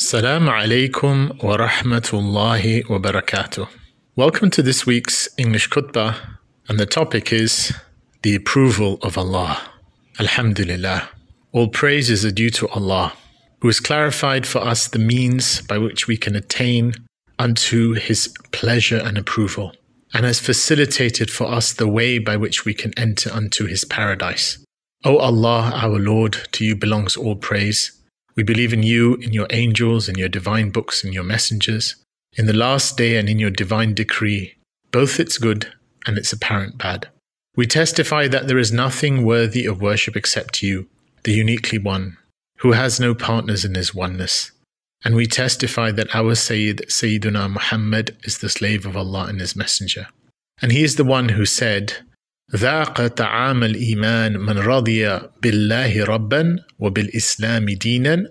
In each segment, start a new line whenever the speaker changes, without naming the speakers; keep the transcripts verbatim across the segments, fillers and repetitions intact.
Assalamu alaikum wa rahmatullahi wa barakatuh. Welcome to this week's English khutbah, and the topic is the approval of Allah. Alhamdulillah. All praises are due to Allah, who has clarified for us the means by which we can attain unto His pleasure and approval, and has facilitated for us the way by which we can enter unto His paradise. O Allah, our Lord, to you belongs all praise. We believe in you, in your angels, in your divine books, in your messengers, in the last day and in your divine decree, both its good and its apparent bad. We testify that there is nothing worthy of worship except you, the uniquely one, who has no partners in his oneness. And we testify that our Sayyid, Sayyiduna Muhammad, is the slave of Allah and his messenger. And he is the one who said, ذاق طعام الإيمان من رضي بالله ربا وبالإسلام دينا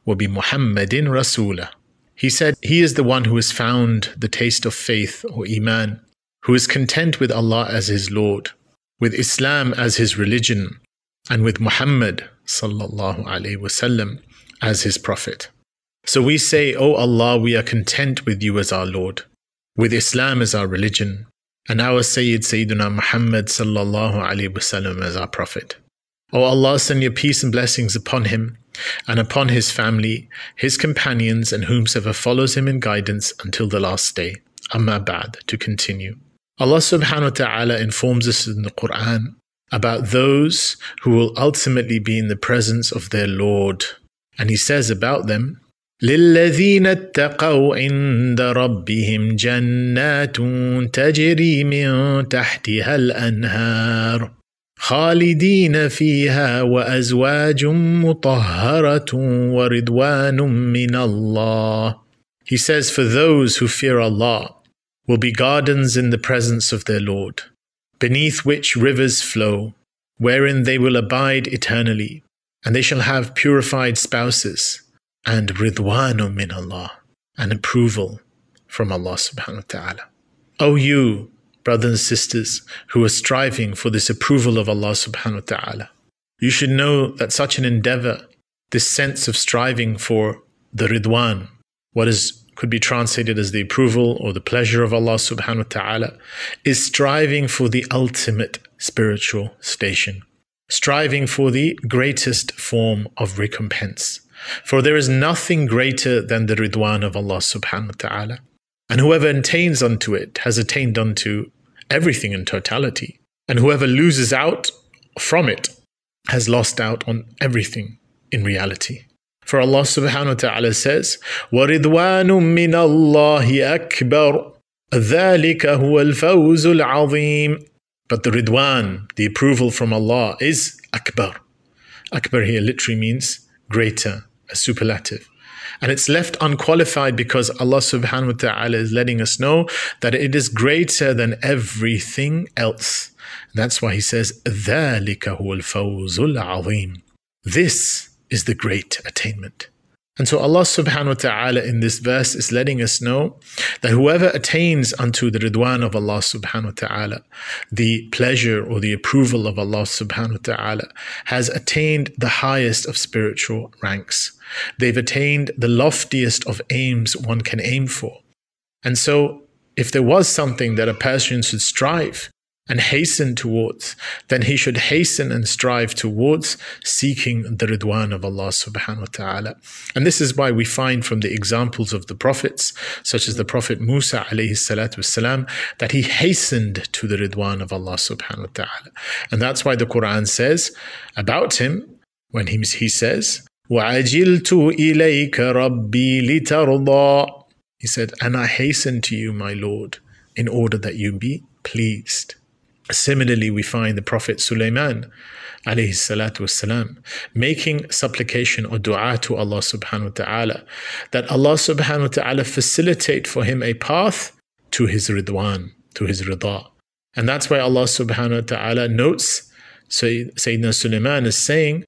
وبمحمد رسولا. He said, he is the one who has found the taste of faith or Iman, who is content with Allah as his Lord, with Islam as his religion, and with Muhammad sallallahu alaihi wasallam as his prophet. So we say, O Allah, we are content with you as our Lord, with Islam as our religion, and our Sayyid Sayyiduna Muhammad sallallahu alaihi wasallam as our prophet. O Allah, send your peace and blessings upon him and upon his family, his companions, and whomsoever follows him in guidance until the last day. Amma ba'd, to continue. Allah subhanahu wa ta'ala informs us in the Quran about those who will ultimately be in the presence of their Lord. And he says about them, لِلَّذِينَ اتَّقَوْا عِنْدَ رَبِّهِمْ جَنَّاتٌ تَجْرِي مِنْ تَحْتِهَا الْأَنْهَارُ خَالِدِينَ فِيهَا وَأَزْوَاجٌ مُطَهَّرَةٌ وَرِضْوَانٌ مِّنَ اللَّهِ. He says, for those who fear Allah will be gardens in the presence of their Lord, beneath which rivers flow, wherein they will abide eternally, and they shall have purified spouses, and ridwanu min Allah, and approval from Allah subhanahu wa ta'ala. O you, brothers and sisters, who are striving for this approval of Allah subhanahu wa ta'ala, you should know that such an endeavor, this sense of striving for the ridwan, what is could be translated as the approval or the pleasure of Allah subhanahu wa ta'ala, is striving for the ultimate spiritual station, striving for the greatest form of recompense. For there is nothing greater than the ridwan of Allah subhanahu wa ta'ala. And whoever attains unto it has attained unto everything in totality. And whoever loses out from it has lost out on everything in reality. For Allah subhanahu wa ta'ala says, وَرِضْوَانٌ مِّنَ اللَّهِ أَكْبَرُ ذَلِكَ هُوَ الْفَوْزُ الْعَظِيمُ. But the ridwan, the approval from Allah, is akbar. Akbar here literally means greater, a superlative. And it's left unqualified because Allah subhanahu wa ta'ala is letting us know that it is greater than everything else. That's why he says, ذَلِكَ هُوَ الْفَوْزُ الْعَظِيمُ. This is the great attainment. And so Allah subhanahu wa ta'ala in this verse is letting us know that whoever attains unto the ridwan of Allah subhanahu wa ta'ala, the pleasure or the approval of Allah subhanahu wa ta'ala, has attained the highest of spiritual ranks. They've attained the loftiest of aims one can aim for. And so if there was something that a person should strive and hasten towards, then he should hasten and strive towards seeking the ridwan of Allah subhanahu wa ta'ala. And this is why we find from the examples of the prophets, such as the Prophet Musa alayhi salatu wasalam, that he hastened to the ridwan of Allah subhanahu wa ta'ala. And that's why the Quran says about him, when he, he says, وَعَجِلْتُ إِلَيْكَ رَبِّي لِتَرْضَى. He said, and I hasten to you, my Lord, in order that you be pleased. Similarly, we find the Prophet Sulaiman alayhi salatu wasalam making supplication or dua to Allah subhanahu wa ta'ala, that Allah subhanahu wa ta'ala facilitate for him a path to his ridwan, to his rida. And that's why Allah subhanahu wa ta'ala notes Sayyidina Sulaiman is saying,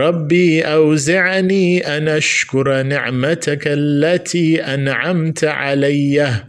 ربي أوزعني أن أشكر نعمتك التي أنعمت علي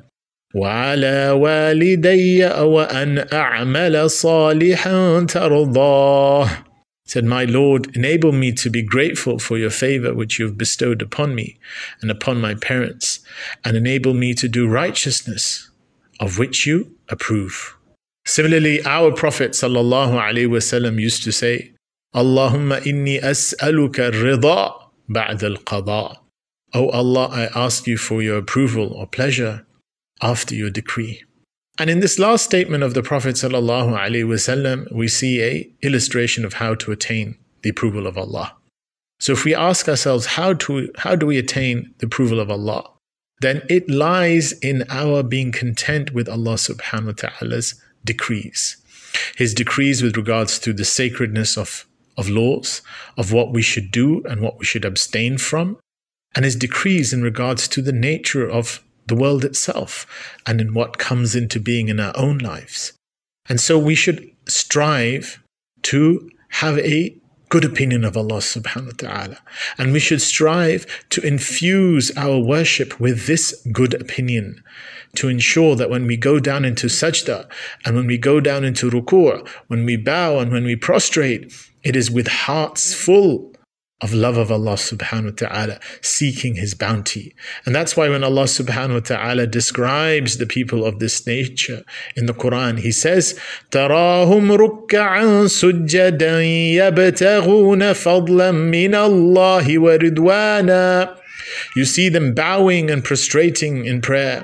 وعلى والدي وأن أعمل صالحا ترضاه. said, "My Lord, enable me to be grateful for your favor which you have bestowed upon me and upon my parents, and enable me to do righteousness of which you approve." Similarly, our Prophet sallallahu alaihi wasallam used to say, "Allahumma inni as'aluka rida ba'da al-qada." Oh Allah, I ask you for your approval or pleasure after your decree. And in this last statement of the Prophet sallallahu alaihi wasallam, we see a illustration of how to attain the approval of Allah. So if we ask ourselves, how to how do we attain the approval of Allah? Then it lies in our being content with Allah subhanahu wa ta'ala's decrees. His decrees with regards to the sacredness of, of laws, of what we should do and what we should abstain from, and his decrees in regards to the nature of the world itself and in what comes into being in our own lives. And so we should strive to have a good opinion of Allah subhanahu wa ta'ala. And we should strive to infuse our worship with this good opinion, to ensure that when we go down into sajda and when we go down into ruku', when we bow and when we prostrate, it is with hearts full of love of Allah subhanahu wa ta'ala, seeking His bounty. And that's why when Allah subhanahu wa ta'ala describes the people of this nature in the Quran, He says, تَرَاهُمْ رُكَّعًا سُجَّدًا يَبْتَغُونَ فَضْلًا مِّنَ اللَّهِ وَرِضْوَانًا. You see them bowing and prostrating in prayer,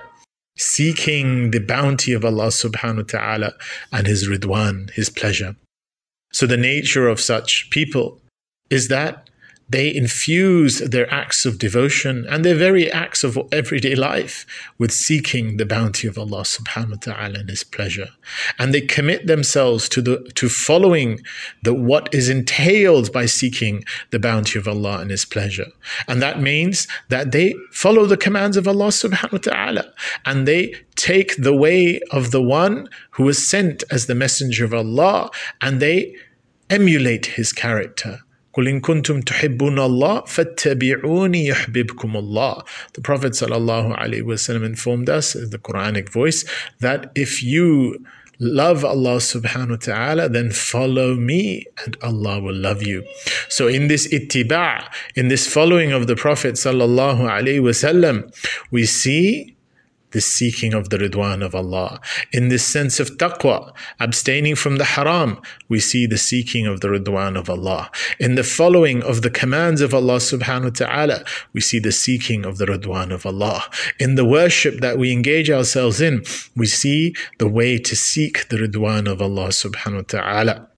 seeking the bounty of Allah subhanahu wa ta'ala and His ridwan, His pleasure. So the nature of such people is that they infuse their acts of devotion and their very acts of everyday life with seeking the bounty of Allah subhanahu wa ta'ala and His pleasure. And they commit themselves to the to following the what is entailed by seeking the bounty of Allah and His pleasure. And that means that they follow the commands of Allah subhanahu wa ta'ala, and they take the way of the one who was sent as the messenger of Allah, and they emulate his character. قُلْ إِن كُنْتُمْ تُحِبُّونَ اللَّهَ فَاتَّبِعُونِي يُحْبِبْكُمُ اللَّهُ. The Prophet sallallahu alaihi wasallam informed us in the Quranic voice that if you love Allah subhanahu wa ta'ala, then follow me and Allah will love you. So in this ittiba', in this following of the Prophet sallallahu alaihi wasallam, we see the seeking of the ridwan of Allah. In this sense of taqwa, abstaining from the haram, we see the seeking of the ridwan of Allah. In the following of the commands of Allah subhanahu wa ta'ala, we see the seeking of the ridwan of Allah. In the worship that we engage ourselves in, we see the way to seek the ridwan of Allah subhanahu wa ta'ala.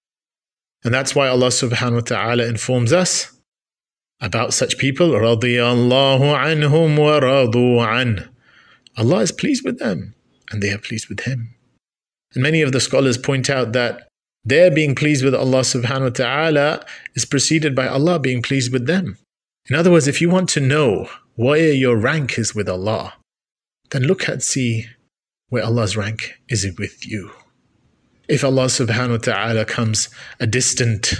And that's why Allah subhanahu wa ta'ala informs us about such people, رَضِيَ اللَّهُ عَنْهُمْ وَرَضُوا عَنْهُ. Allah is pleased with them, and they are pleased with Him. And many of the scholars point out that their being pleased with Allah subhanahu wa ta'ala is preceded by Allah being pleased with them. In other words, if you want to know where your rank is with Allah, then look and see where Allah's rank is with you. If Allah subhanahu wa ta'ala comes a distant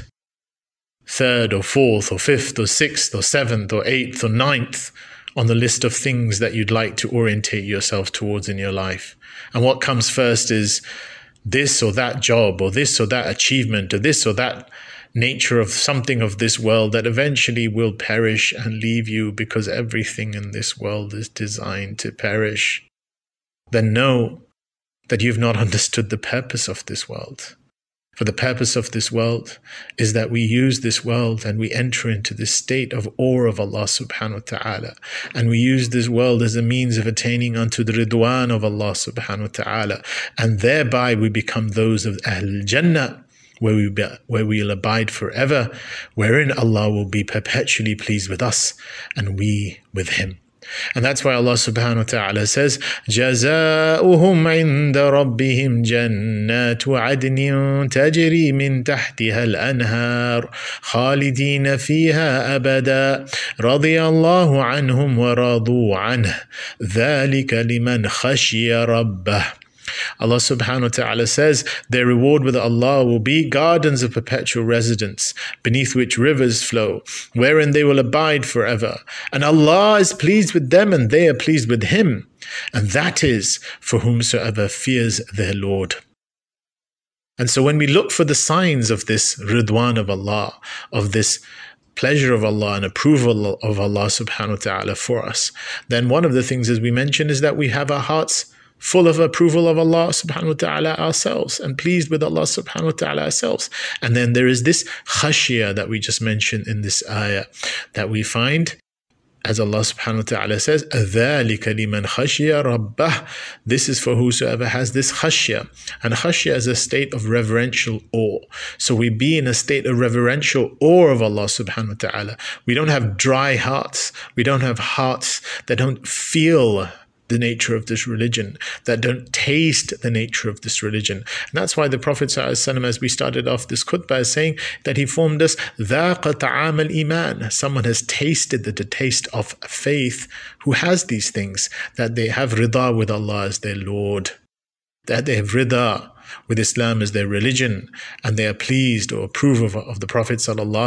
third or fourth or fifth or sixth or seventh or eighth or ninth on the list of things that you'd like to orientate yourself towards in your life, and what comes first is this or that job or this or that achievement or this or that nature of something of this world that eventually will perish and leave you, because everything in this world is designed to perish, then know that you've not understood the purpose of this world. For the purpose of this world is that we use this world and we enter into this state of awe of Allah subhanahu wa ta'ala. And we use this world as a means of attaining unto the ridwan of Allah subhanahu wa ta'ala. And thereby we become those of Ahl Jannah, where we be, where we'll abide forever, wherein Allah will be perpetually pleased with us and we with Him. And that's why Allah subhanahu wa ta'ala says, جَزَاؤُهُمْ عِنْدَ رَبِّهِمْ جَنَّاتُ عَدْنٍ تَجْرِي مِنْ تَحْتِهَا الْأَنْهَارُ خَالِدِينَ فِيهَا أَبَدًا رَضِيَ اللَّهُ عَنْهُمْ وَرَضُوا عَنْهُ ذَلِكَ لِمَنْ خَشِيَ رَبَّهُ. Allah subhanahu wa ta'ala says their reward with Allah will be gardens of perpetual residence, beneath which rivers flow, wherein they will abide forever. And Allah is pleased with them and they are pleased with Him. And that is for whomsoever fears their Lord. And so when we look for the signs of this ridwan of Allah, of this pleasure of Allah and approval of Allah subhanahu wa ta'ala for us, then one of the things, as we mentioned, is that we have our hearts full of approval of Allah subhanahu wa ta'ala ourselves and pleased with Allah subhanahu wa ta'ala ourselves. And then there is this khashiyah that we just mentioned in this ayah that we find, as Allah subhanahu wa ta'ala says, ذَلِكَ لِمَنْ خَشِيَ رَبَّهُ. This is for whosoever has this khashiyah. And khashiyah is a state of reverential awe. So we be in a state of reverential awe of Allah subhanahu wa ta'ala. We don't have dry hearts. We don't have hearts that don't feel the nature of this religion, that don't taste the nature of this religion. And that's why the Prophet ﷺ, as we started off this khutbah, is saying that he formed us ذَاقَ طَعَامَ الْإِيمَانِ. Someone has tasted the, the taste of faith who has these things, that they have rida with Allah as their Lord, that they have rida with Islam as their religion, and they are pleased or approve of, of the Prophet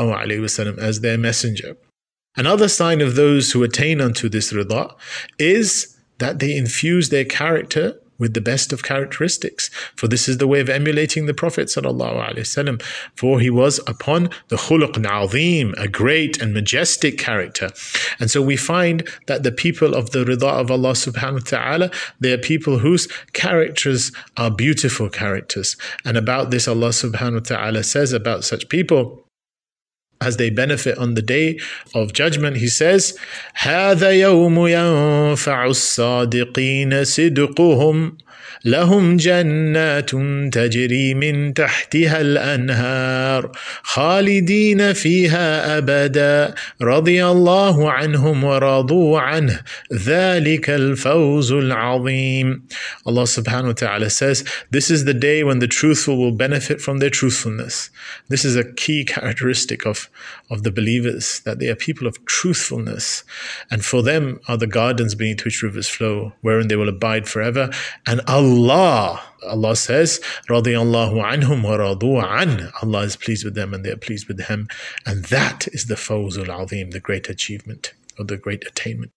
ﷺ as their messenger. Another sign of those who attain unto this rida is that they infuse their character with the best of characteristics. For this is the way of emulating the Prophet ﷺ. For he was upon the khuluq azim, a great and majestic character. And so we find that the people of the rida of Allah subhanahu wa ta'ala, they are people whose characters are beautiful characters. And about this Allah subhanahu wa ta'ala says about such people, as they benefit on the day of judgment, he says, هَذَا يَوْمُ يَنْفَعُ الصَّادِقِينَ صِدْقُهُمْ لهم جنات تجري من تحتها الأنهار خالدين فيها أبدا رضي الله عنهم ورضوا عنه ذلك الفوز العظيم. Allah subhanahu wa ta'ala says, this is the day when the truthful will benefit from their truthfulness. This is a key characteristic of, of the believers, that they are people of truthfulness. And for them are the gardens beneath which rivers flow, wherein they will abide forever. And Allah, Allah says, radiyallahu anhum wa radu an. Allah is pleased with them and they are pleased with him. And that is the fawzul azim, the great achievement or the great attainment.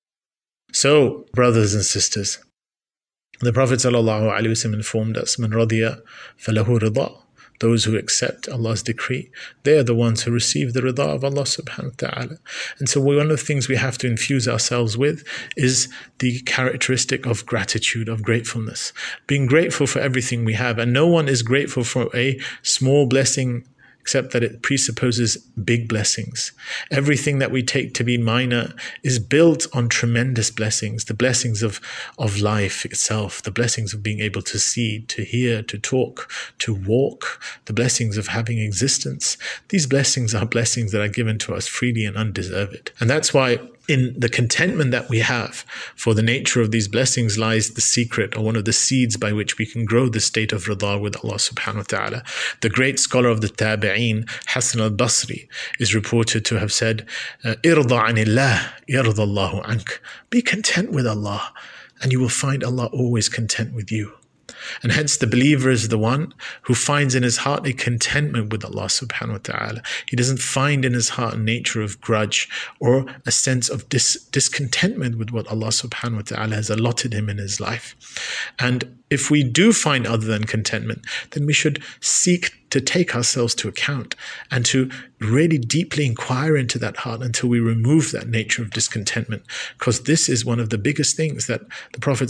So, brothers and sisters, the Prophet sallallahu alaihi wasallam informed us, man radiya falahu rida. Those who accept Allah's decree, they are the ones who receive the rida of Allah subhanahu wa ta'ala. And so one of the things we have to infuse ourselves with is the characteristic of gratitude, of gratefulness. Being grateful for everything we have. And no one is grateful for a small blessing except that it presupposes big blessings. Everything that we take to be minor is built on tremendous blessings, the blessings of, of life itself, the blessings of being able to see, to hear, to talk, to walk, the blessings of having existence. These blessings are blessings that are given to us freely and undeserved. And that's why in the contentment that we have for the nature of these blessings lies the secret, or one of the seeds by which we can grow the state of rida with Allah subhanahu wa ta'ala. The great scholar of the Tabi'een, Hassan al-Basri, is reported to have said, Irda anillah, yarda Allahu ank. Be content with Allah, and you will find Allah always content with you. And hence the believer is the one who finds in his heart a contentment with Allah subhanahu wa ta'ala. He doesn't find in his heart a nature of grudge or a sense of dis- discontentment with what Allah subhanahu wa ta'ala has allotted him in his life. And if we do find other than contentment, then we should seek to take ourselves to account and to really deeply inquire into that heart until we remove that nature of discontentment. Because this is one of the biggest things that the Prophet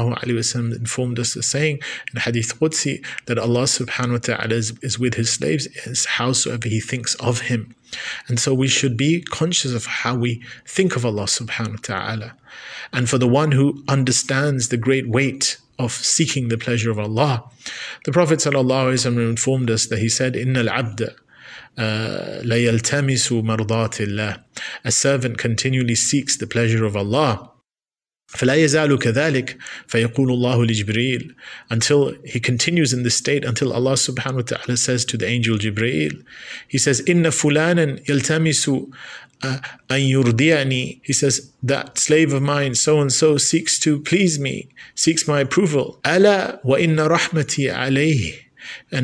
ﷺ informed us of saying in Hadith Qudsi, that Allah subhanahu wa ta'ala is, is with his slaves is howsoever he thinks of him. And so we should be conscious of how we think of Allah subhanahu wa ta'ala. And for the one who understands the great weight of seeking the pleasure of Allah, the Prophet ﷺ informed us that he said, Inna al-abda la yaltamisu mardatillah. A servant continually seeks the pleasure of Allah. فلا يزال كذلك فيقول الله لجبريل, until he continues in this state, until Allah subhanahu wa ta'ala says to the angel Jibreel, he says, Inna fulanan yaltamisu an yurdi'ani. He says, that slave of mine, so and so, seeks to please me, seeks my approval. Ala wa inna rahmati alayhi. And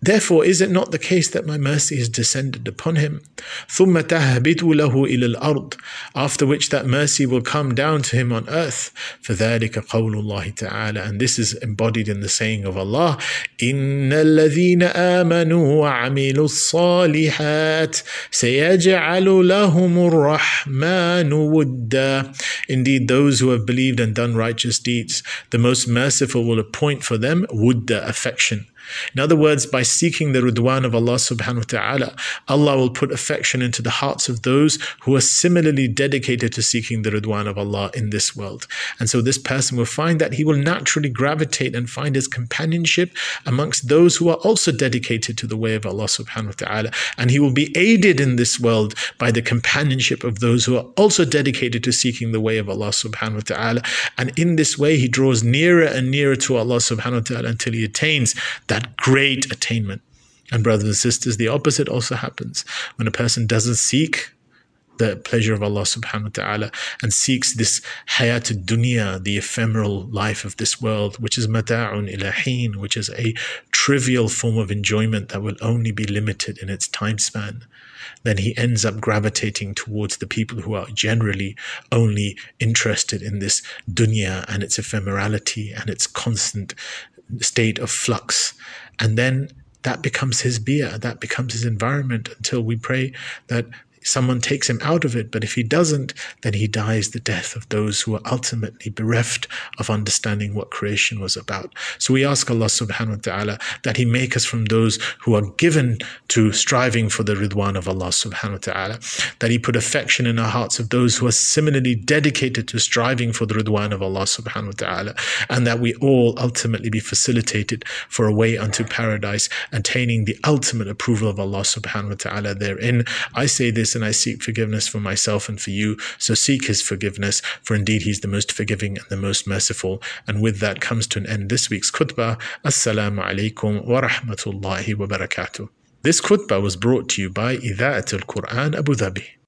Therefore, is it not the case that my mercy is descended upon him? ثُمَّ تَهْبِطُ لَهُ إِلَى الْأَرْضِ, after which that mercy will come down to him on earth. فَذَلِكَ قَوْلُ اللَّهِ تَعَالَى, and this is embodied in the saying of Allah, إِنَّ الَّذِينَ آمَنُوا وَعَمِلُوا الصَّالِحَاتِ سَيَجْعَلُ لَهُمُ الرَّحْمَنُ وُدًّا. Indeed, those who have believed and done righteous deeds, the most merciful will appoint for them wudda, affection. In other words, by seeking the ridwan of Allah subhanahu wa ta'ala, Allah will put affection into the hearts of those who are similarly dedicated to seeking the ridwan of Allah in this world. And so this person will find that he will naturally gravitate and find his companionship amongst those who are also dedicated to the way of Allah subhanahu wa ta'ala. And he will be aided in this world by the companionship of those who are also dedicated to seeking the way of Allah subhanahu wa ta'ala. And in this way, he draws nearer and nearer to Allah subhanahu wa ta'ala until he attains that That great attainment. And brothers and sisters, the opposite also happens. When a person doesn't seek the pleasure of Allah subhanahu wa ta'ala and seeks this hayat dunya, the ephemeral life of this world, which is mata'un ila heen, which is a trivial form of enjoyment that will only be limited in its time span, then he ends up gravitating towards the people who are generally only interested in this dunya and its ephemerality and its constant state of flux. And then that becomes his biya, that becomes his environment, until we pray that someone takes him out of it. But if he doesn't, then he dies the death of those who are ultimately bereft of understanding what creation was about. So we ask Allah subhanahu wa ta'ala that he make us from those who are given to striving for the ridwan of Allah subhanahu wa ta'ala, that he put affection in our hearts of those who are similarly dedicated to striving for the ridwan of Allah subhanahu wa ta'ala, and that we all ultimately be facilitated for a way unto paradise, attaining the ultimate approval of Allah subhanahu wa ta'ala therein. I say this and I seek forgiveness for myself and for you, so seek his forgiveness, for indeed he's the most forgiving and the most merciful. And with that comes to an end this week's khutbah. Assalamu alaikum wa rahmatullahi wa barakatuh. This khutbah was brought to you by Idha'at al-Quran Abu Dhabi.